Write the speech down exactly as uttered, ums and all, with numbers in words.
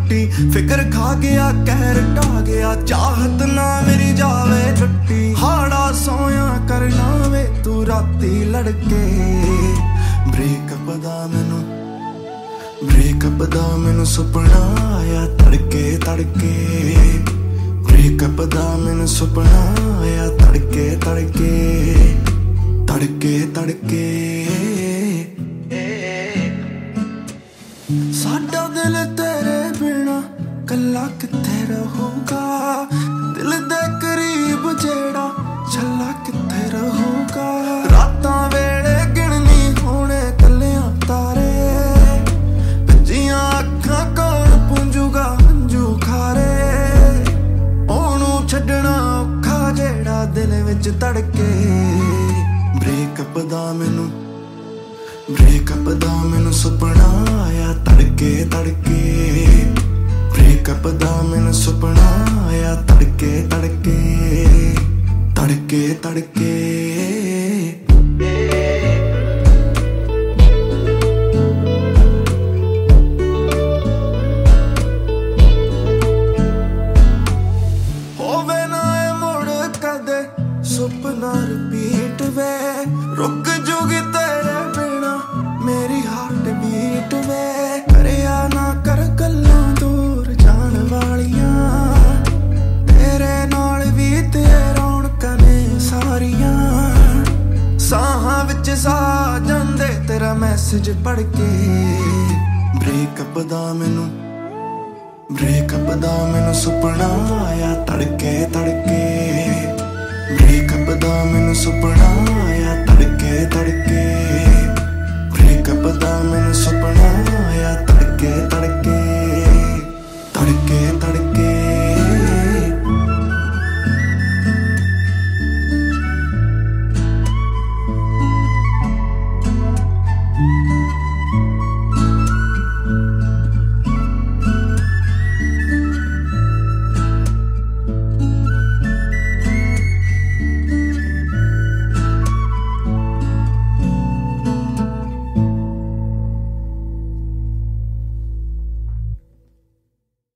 टुटी फिकर खा गया कहर ढा गया चाहत ना मेरी जावे टुटी हाड़ा सोया करना वे तू राती लड़के ब्रेकअप दा मैनू ब्रेकअप दा मैनू सुपना आया तड़के तड़के ब्रेकअप दा मैनू सुपना आया तड़के तड़के तड़के तड़के साडा दिल तेरे बिना कला कित्थे रहूगा दिल दे करीब जेड़ा छल्ला कित्थे रहूगा रातां वेले गिणनी होने कलियां तारे भज्जियां अखां कौन पूंजूगा हंजू खारे ओनू छड्डना औखा जेड़ा दिल विच तड़के ब्रेकअप दा मैनू ब्रेकअप दा मैनू सुपना आया तड़के तड़के ब्रेकअप दा मैनू सुपना आया तड़के तड़के तड़के तड़के होवे ना ए मुड़ कदे सुपना रिपीट वे रुक जूगी तेरे बिना मेरी हार्ट बीट वे करिया ना कर गल्लां दूर जान वालियां तेरे नाल भी ते रौनकां ने सारियां साहां विच सा जांदे तेरा मैसेज पढ़ के ब्रेकअप दा मैनू ब्रेकअप दा मैनू सुपना आया तड़के तड़के ब्रेकअप दा मैनू सुपना आया तड़के तड़के